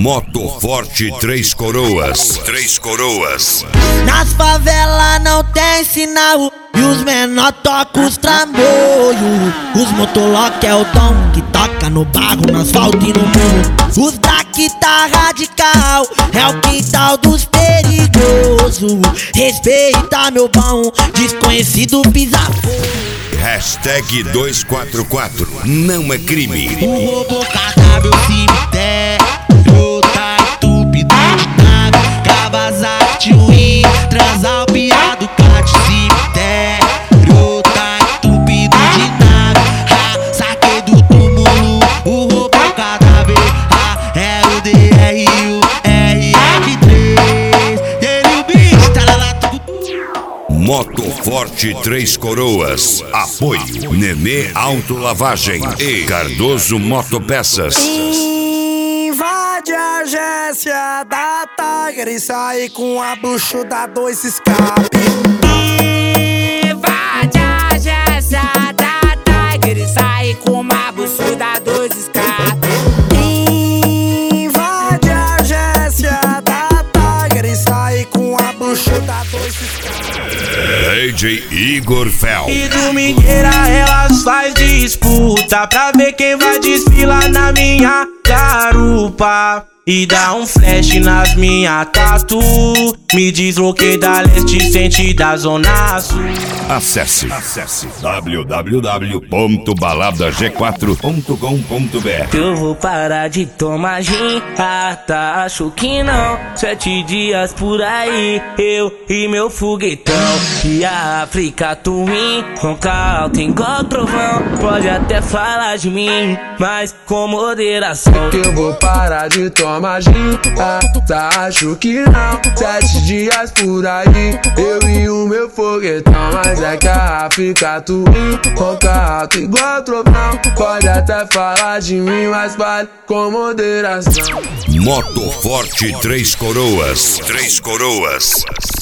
Moto Forte Três Coroas. Três Coroas. Nas favelas não tem sinal e os menor tocam os trambolhos. Os motolock é o dom que toca no barro, no asfalto e no morro. Os daqui tá radical, é o quintal dos perigosos. Respeita meu bom, desconhecido pisa fogo. Hashtag 244, não é crime. O robô cadáver, o cemitério tá entupido de nave. Kawasaki, Wii, transar o piado, cate, cemitério tá entupido de nave. Saquei do túmulo, o robô cadáver, é o DRU, RF3. Ele o bicho, tá lá tudo. Moto Forte Três Coroas. Apoio Nenê Autolavagem e Cardoso Motopeças. Invade a agência da Tiger e sai com a bucho da 2 escape. Invade a agência da Tiger e sai com uma bucho da 2 escape. Invade a agência da Tiger e sai com a bucho da 2 escape. DJ Igor Fel. E domingueira elas faz disputa pra ver quem vai desfilar na minha garupa. E dá um flash nas minhas tatu. Me desloquei da leste, sente da zona sul. Acesse www.baladag4.com.br. Eu vou parar de tomar gin, tá, acho que não. 7 dias por aí, eu e meu foguetão. E a África Twin, ronca alta igual trovão. Pode até falar de mim, mas com moderação. Eu vou parar de tomar gin, tá, acho que não. 7 dias por aí, eu e o meu foguetão. Mas é que a África Twin, ronca alta igual trovão. Pode até falar de mim, mas vale com moderação. Moto Forte Três Coroas. Três Coroas.